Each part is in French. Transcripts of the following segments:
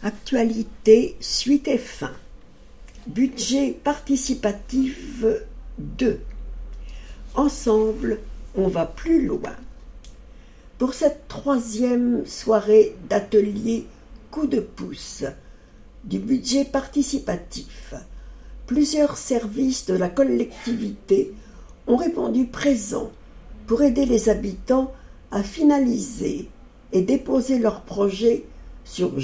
Actualité, suite et fin. Budget participatif 2. Ensemble, on va plus loin. Pour cette 3e soirée d'atelier coup de pouce du budget participatif, plusieurs services de la collectivité ont répondu présents pour aider les habitants à finaliser et déposer leurs projets sur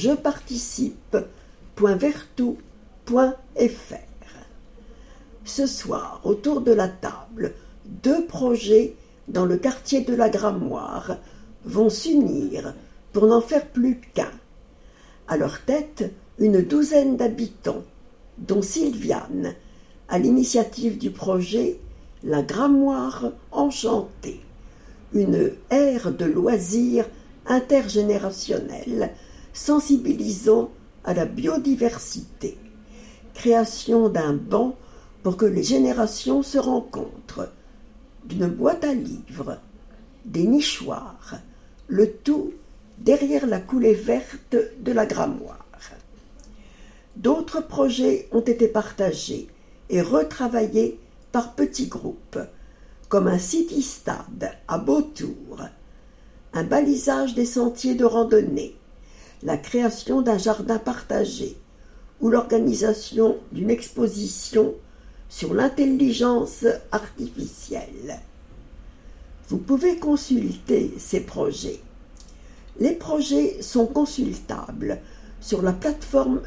jeparticipe.vertou.fr. Ce soir, autour de la table, 2 projets dans le quartier de la Grammoire vont s'unir pour n'en faire plus qu'un. À leur tête, une douzaine d'habitants, dont Sylviane, à l'initiative du projet La Grammoire Enchantée, une aire de loisirs intergénérationnelle sensibilisant à la biodiversité, création d'un banc pour que les générations se rencontrent, d'une boîte à livres, des nichoirs, le tout derrière la coulée verte de la Grammoire. D'autres projets ont été partagés et retravaillés par petits groupes, comme un city-stade à Beautour, un balisage des sentiers de randonnée, la création d'un jardin partagé ou l'organisation d'une exposition sur l'intelligence artificielle. Vous pouvez consulter ces projets. Les projets sont consultables sur la plateforme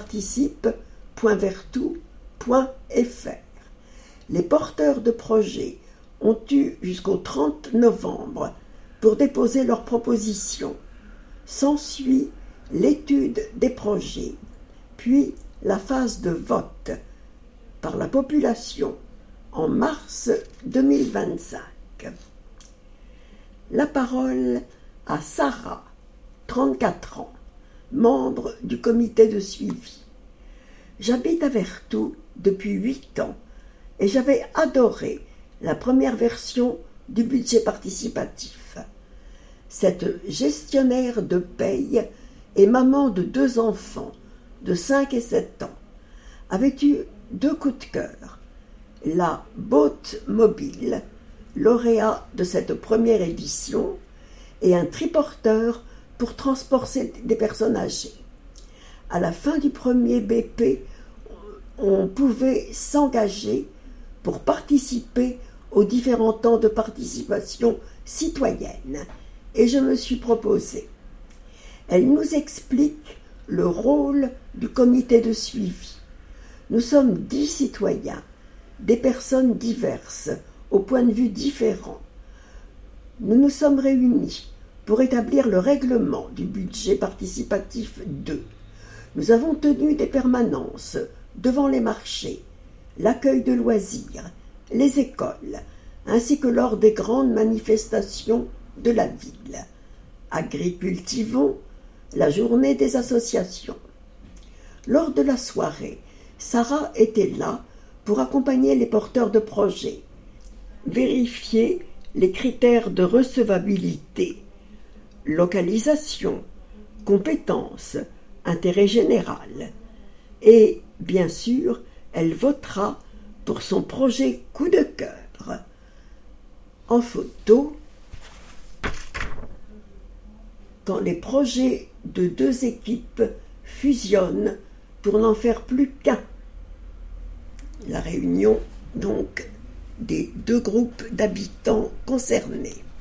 jeparticipe.vertou.fr. Les porteurs de projets ont eu jusqu'au 30 novembre pour déposer leurs propositions. S'ensuit l'étude des projets, puis la phase de vote par la population en mars 2025. La parole à Sarah, 34 ans, membre du comité de suivi. J'habite à Vertou depuis 8 ans et j'avais adoré la première version du budget participatif. Cette gestionnaire de paye et maman de 2 enfants de 5 et 7 ans avait eu 2 coups de cœur. La boat mobile, lauréat de cette première édition, et un triporteur pour transporter des personnes âgées. À la fin du premier BP, on pouvait s'engager pour participer aux différents temps de participation citoyenne, et je me suis proposée. Elle nous explique le rôle du comité de suivi. Nous sommes 10 citoyens, des personnes diverses, aux points de vue différents. Nous nous sommes réunis pour établir le règlement du budget participatif 2. Nous avons tenu des permanences devant les marchés, l'accueil de loisirs, les écoles, ainsi que lors des grandes manifestations de la ville. Agricultivons, la journée des associations. Lors de la soirée, Sarah était là pour accompagner les porteurs de projets, vérifier les critères de recevabilité, localisation, compétences, intérêt général. Et, bien sûr, elle votera pour son projet coup de cœur. En photo, quand les projets de 2 équipes fusionnent pour n'en faire plus qu'un. La réunion, donc, des 2 groupes d'habitants concernés.